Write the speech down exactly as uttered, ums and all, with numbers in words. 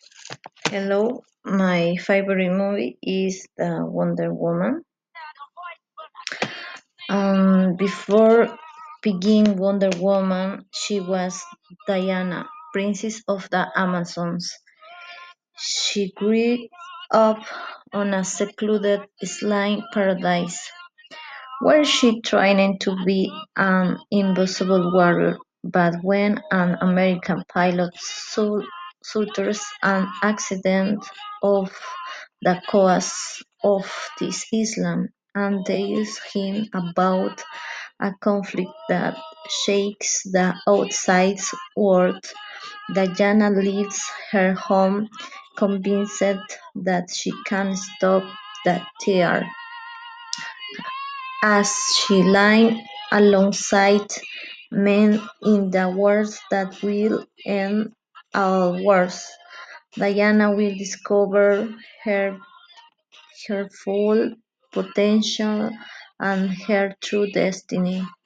Hello, my favorite movie is the Wonder Woman. Um, before being Wonder Woman, she was Diana, Princess of the Amazons. She grew up on a secluded slime paradise where she trained to be an invisible warrior. But when an American pilot su- suffers an accident off the coast of this island and tells him about a conflict that shakes the outside world, Diana leaves her home convinced that she can stop the tear. As she lies alongside men in the wars that will end all wars, Diana will discover her her full potential and her true destiny.